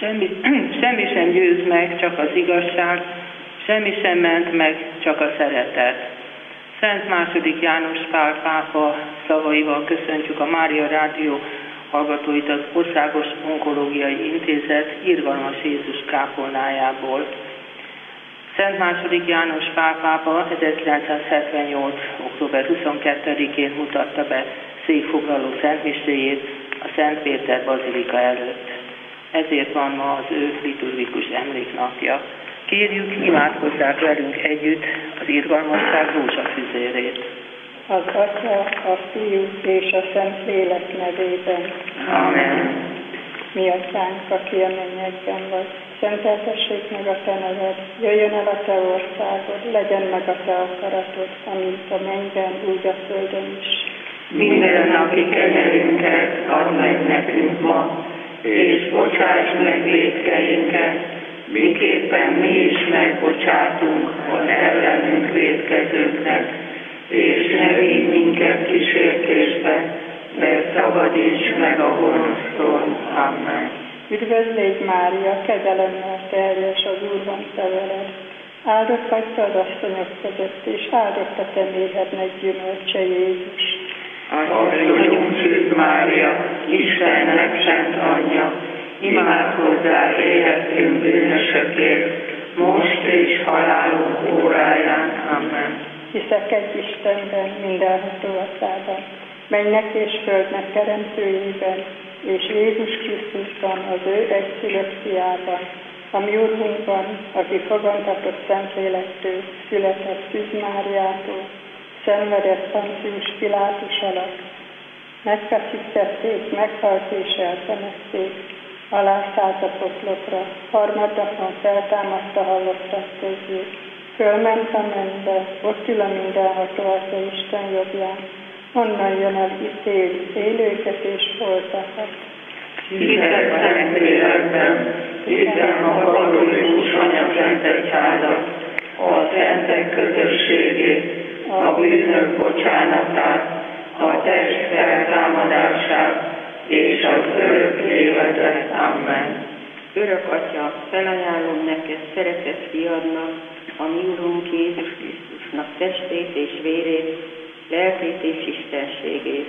Semmi sem győz meg, csak az igazság, semmi sem ment meg, csak a szeretet. Szent II. János Pál pápa szavaival köszöntjük a Mária Rádió hallgatóit az Országos Onkológiai Intézet Irgalmas Jézus kápolnájából. Szent II. János Pál pápa 1978. október 22-én mutatta be székfoglaló szentmiséjét a Szent Péter bazilika előtt. Ezért van ma az ő liturgikus emléknapja. Kérjük, imádkozzák velünk együtt az irgalmasság rózsafüzérét. Az Atya, a Fiú és a Szentlélek nevében. Amen. Mi Atyánk, aki a mennyekben vagy, szenteltessék meg a Te neved, jöjjön el a Te országod, legyen meg a Te akaratod, amint a mennyben, úgy a földön is. Minden napi kenyerünket add meg nekünk ma, és bocsáss meg vétkeinket, miképpen mi is megbocsátunk az ellenünk vétkezőknek, és ne vigy minket kísértésbe, de szabadíts meg a gonosztól. Amen. Üdvözlégy Mária, kegyelemmel teljes, az Úr van te veled. Áldott vagy te az asszonyok között, és áldott a te méhednek gyümölcse, Jézus. Asszonyunk szűz Mária, Istennek szent anyja, imádkozzál érettünk bűnösökért, most és halálunk óráján. Amen. Hiszek egy Istenben, mindenható Atyában, mennynek és földnek teremtőjében, és Jézus Krisztusban, az ő egyszülött fiában, a mi Úrunkban, aki fogantatott Szentlélektől, született Szűz Máriától, szenvedett Poncius Pilátus alatt, megfeszítették, meghalt és eltemették, alászállt a poklokra, harmadnapon feltámadta halottak közül, fölment a mennybe, ott ül a mindenható Atya Isten jobbján, onnan jön el ítéli élőket és holtakat. Hiszek Szentlélekben, hiszem a katolikus anyaszentegyházat, a szentek közösségét, a bűnök bocsánatát, a test feltámadását és az örök életet. Amen. Örök Atya, felajánlom neked szeretett fiadnak, a mi Urunk Jézus Krisztusnak testét és vérét, lelkét és istenségét.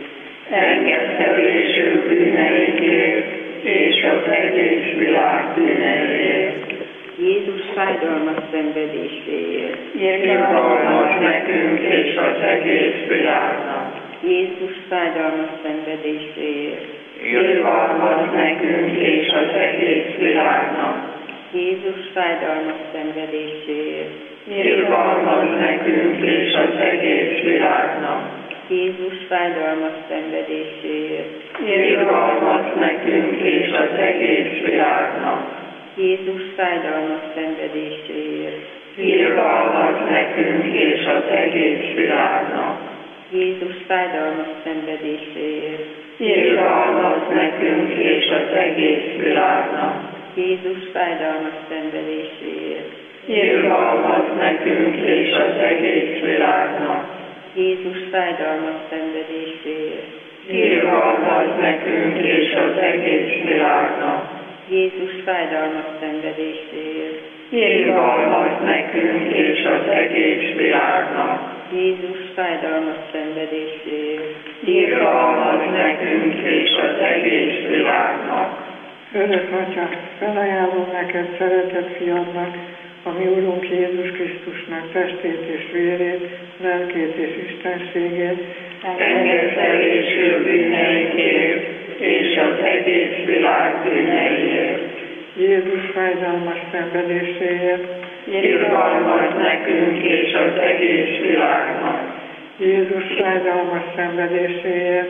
Engedtelésünk bűneinkért és az egész világ bűneiért. Jézus fájdalmas szenvedéséért. Irgalmaz nekünk és az egész világnak. Jézus fájdalmas szenvedéséért. Irgalmaz nekünk és az egész világnak. Jézus fájdalmas szenvedéséért. Irgalmaz nekünk és az egész világnak. Jézus fájdalmas szenvedéséért. Irgalmaz nekünk és az egész világnak. Jézus fájdalmas szenvedéséért. Irgalmaz nekünk és az egész világnak. Jézus fájdalmas szenvedéséért. Irgalmaz nekünk és az egész világnak. Jézus fájdalmas szenvedéséért. Irgalmaz nekünk és az egész világnak. Jézus fájdalmas szenvedéséért. Irgalmaz nekünk és az egész világnak. Jézus fájdalmas szenvedéséért. Irgalmaz nekünk és az egész világnak. Jézus fájdalmas szenvedéséért. Irgalmaz nekünk és az egész világnak. Örök Atya, felajánlom neked szeretett fiadnak, a mi Úrunk Jézus Krisztusnak testét és vérét, lelkét és istenségét, Engedtelésünk bűneinkért és az egész világ bűneiért. Jézus fájdalmas szenvedéséért, Irgalmaz nekünk és az egész világnak. Jézus fájdalmas szenvedéséért,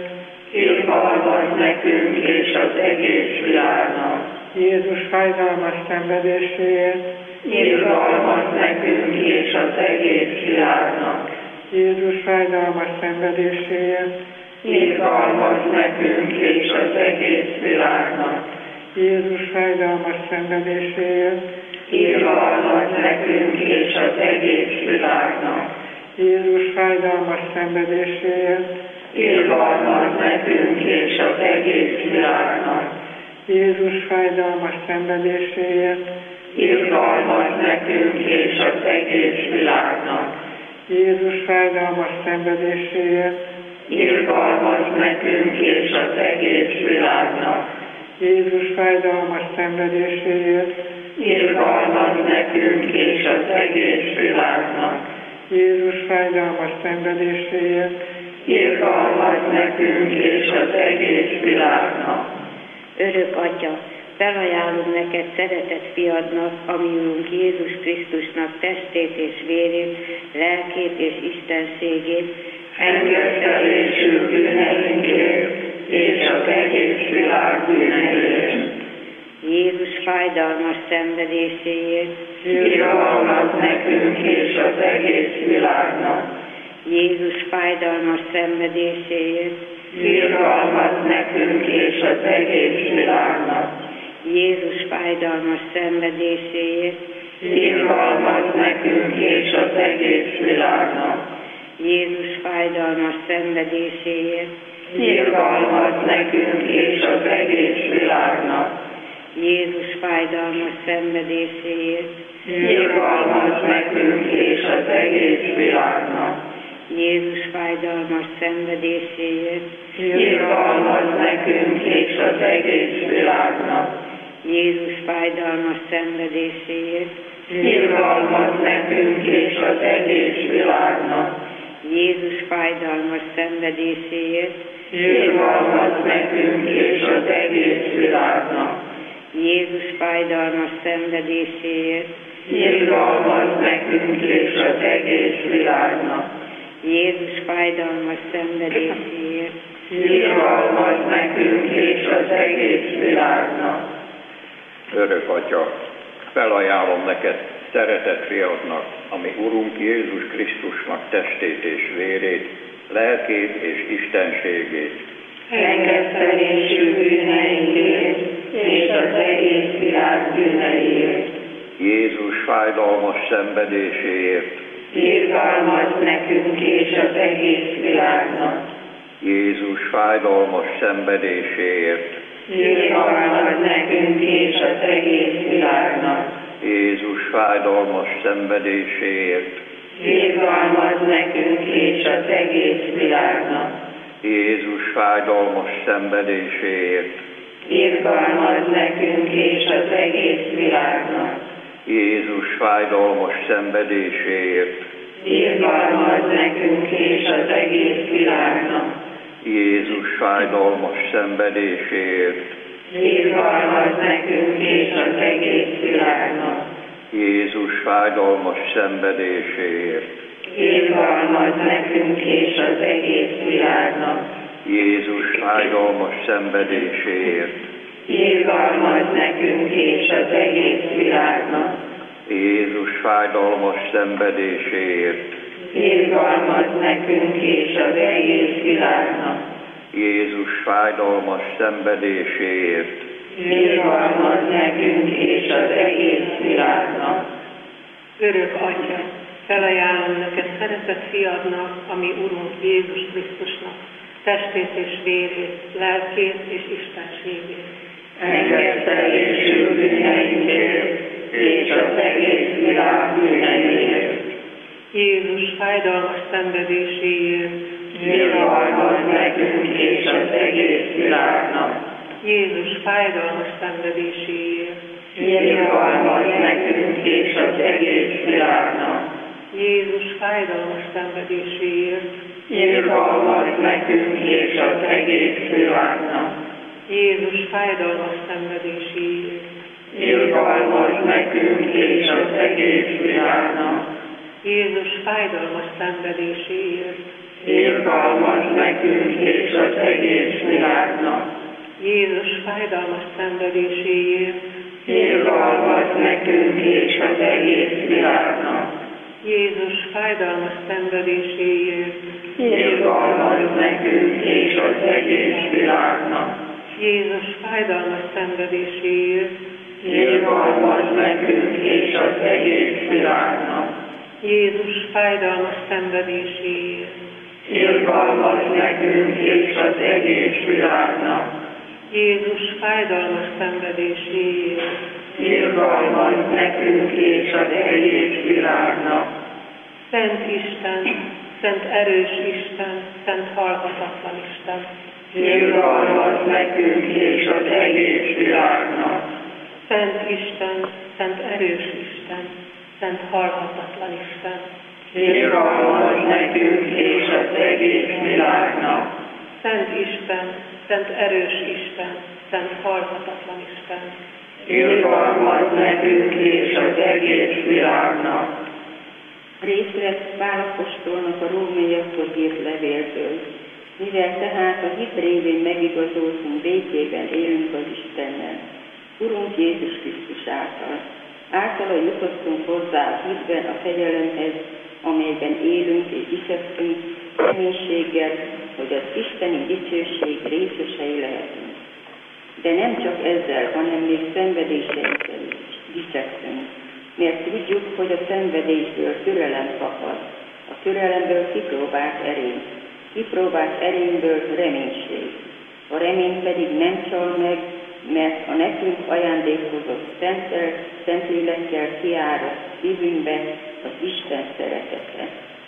Irgalmaz nekünk és az egész világnak. Jézus fájdalmas szenvedéséért, Irgalmaz nekünk és az egész világnak. Jézus fájdalmas szenvedéséért, Irgalmaz nekünk és az egész világnak. Jézus fájdalmas szenvedéséért, Irgalmaz nekünk és az egész világnak. Jézus fájdalmas szenvedéséért, Irgalmaz nekünk és az egész világnak. Jézus fájdalmas szenvedéséért, irgalmaz nekünk és az egész világnak. Jézus fájdalmas szenvedéséért, Irgalmaz nekünk és az egész világnak. Jézus fájdalmas szenvedéséért, Irgalmaz nekünk és az egész világnak. Jézus fájdalmas szenvedéséért, Irgalmaz nekünk és az egész világnak. Örök Atya, felajánlom neked szeretett fiadnak, a mi Urunk Jézus Krisztusnak testét és vérét, lelkét és istenségét, Engedtelésű bűneinkért és az egész világ bűneiért. Jézus fájdalmas szenvedéséért, Irgalmaz nekünk és az egész világnak. Jézus fájdalmas szenvedéséért, Irgalmaz nekünk és az egész világnak. Jézus fájdalmas szenvedéséért, Irgalmaz nekünk és az egész világnak. Jézus fájdalmas szenvedéséért, Irgalmaz nekünk és az egész világnak. Jézus fájdalmas szenvedéséért, Irgalmaz nekünk és az egész világnak. Jézus fájdalmas szenvedéséért, Irgalmaz nekünk és az egész világnak. Jézus fájdalmas szenvedéséért, Irgalmaz nekünk és az egész világnak. Jézus fájdalmas szenvedéséért, Irgalmaz nekünk és az egész világnak. Jézus fájdalmas szenvedéséért, Irgalmaz nekünk és az egész világnak. Jézus fájdalmas szenvedéséért, Irgalmaz nekünk és az egész világnak. Örök Atya, felajánlom neked szeretett fiadnak, ami Urunk Jézus Krisztusnak testét és vérét, lelkét és istenségét. Engedtelésű bűneinkért és az egész világ bűneiért. Jézus fájdalmas szenvedéséért, Irgalmaz nekünk és az egész világnak. Jézus fájdalmas szenvedéséért, Irgalmaz nekünk és az egész világnak. Jézus fájdalmas szenvedéséért, Irgalmaz nekünk és az egész világnak. Jézus fájdalmas szenvedéséért, Irgalmaz nekünk és az egész világnak. Jézus fájdalmas szenvedéséért, Irgalmaz nekünk és az egész világnak. Jézus fájdalmas szenvedéséért, Irgalmaz nekünk és az egész világnak. Jézus fájdalmas szenvedéséért, Irgalmaz nekünk és az egész világnak. Jézus fájdalmas szenvedéséért, Irgalmaz nekünk és az egész világnak. Jézus fájdalmas szenvedéséért, Irgalmaz nekünk és az egész világnak. Jézus fájdalmas szenvedéséért, Irgalmaz nekünk és az egész világnak. Örök Atya, felajánlom neked szeretett fiadnak, ami Urunk Jézus Krisztusnak, testét és vérét, lelkét és istenségét. Engedtelésű bűneinkért és az egész világ bűneiért. Jézus fájdalmas szenvedéséért, Irgalmaz nekünk és az egész világnak. Jézus fájdalmas szenvedéséért, Irgalmaz nekünk és az egész világnak. Jézus fájdalmas szenvedéséért, Irgalmaz nekünk és az egész világnak. Jézus fájdalmas szenvedéséért, Irgalmaz nekünk és az egész világnak. Jézus fájdalmas szenvedéséért, Irgalmaz nekünk és az egész világnak. Jézus fájdalmas szenvedéséért, Irgalmaz nekünk és az egész világnak. Jézus fájdalmas szenvedéséért, Irgalmaz nekünk és az egész világnak. Jézus fájdalmas szenvedéséért, Irgalmaz nekünk és az egész világnak. Jézus fájdalmas szenvedéséért, Irgalmaz nekünk és az egész világnak. Jézus fájdalmas szenvedéséért, irgalmaz nekünk és az egész világnak. Szent Isten, Szent erős Isten, Szent halhatatlan Isten, Irgalmaz nekünk és az egész világnak. Szent Isten, Szent erős Isten, Szent halhatatlan Isten, Irgalmaz nekünk és az egész világnak. Szent Isten, Szent erős Isten, Szent halhatatlan Isten, Irgalmaz nekünk és az egész világnak. Részt vett Pál apostolnak a rómaiakhoz írt levélből. Mivel tehát a hit révén megigazoltunk, békében élünk az Istennel, Urunk Jézus Krisztus által. Általa jutottunk hozzá a hitben a fegyelemhez, amelyben élünk és dicsekszünk reménységgel, hogy az isteni dicsőség részesei lehetünk. De nem csak ezzel, hanem még szenvedéseinkkel is dicsekszünk, mert tudjuk, hogy a szenvedésből türelem fakad, a türelemből kipróbált erényből reménység. A remény pedig nem csal meg, mert a nekünk ajándékozott Szentlélekkel kiárad szívünkbe az Isten szeretete.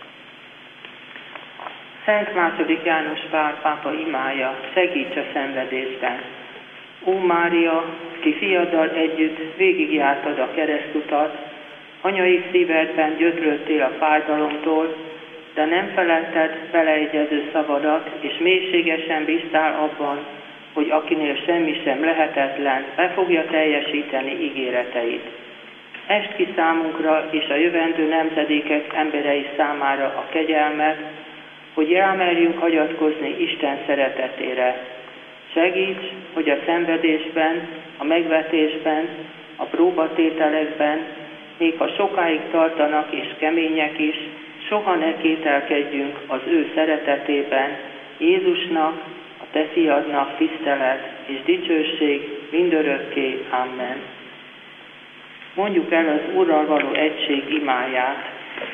Szent második János Pál pápa imája, segíts a szenvedésben. Ó Mária, ki fiaddal együtt végigjártad a keresztutat, anyai szívedben gyötrődtél a fájdalomtól, de nem felelted beleegyező szavadat, és mélységesen bíztál abban, hogy akinél semmi sem lehetetlen, be fogja teljesíteni ígéreteit. Est ki számunkra és a jövendő nemzedékek emberei számára a kegyelmet, hogy rámerjünk hagyatkozni Isten szeretetére. Segíts, hogy a szenvedésben, a megvetésben, a próbatételekben, még ha sokáig tartanak és kemények is, soha ne kételkedjünk az ő szeretetében, Jézusnak, a te fiadnak tisztelet és dicsőség mindörökké. Amen. Mondjuk el az Úrral való egység imáját.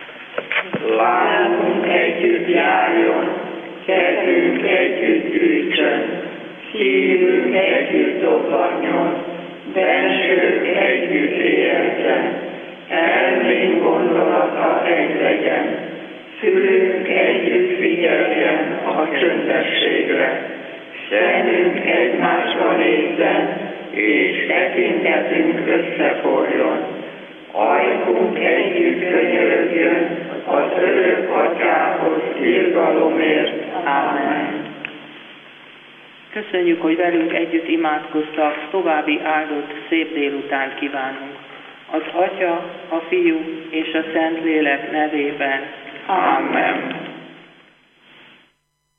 Lábunk együtt járjon, kezünk együtt gyűjtsön, szívünk együtt dobbanjon, bensők együtt érjen, elménk gondolata egy legyen, fülünk együtt figyeljen a csöndességre, szemünk egymásra nézzen, és tekintetünk összeforjon, ajkunk együtt könyörögjön az örök Atyához irgalomért. Amen. Köszönjük, hogy velünk együtt imádkoztak, további áldott szép délután kívánunk. Az Atya, a Fiú és a Szentlélek nevében. Amen.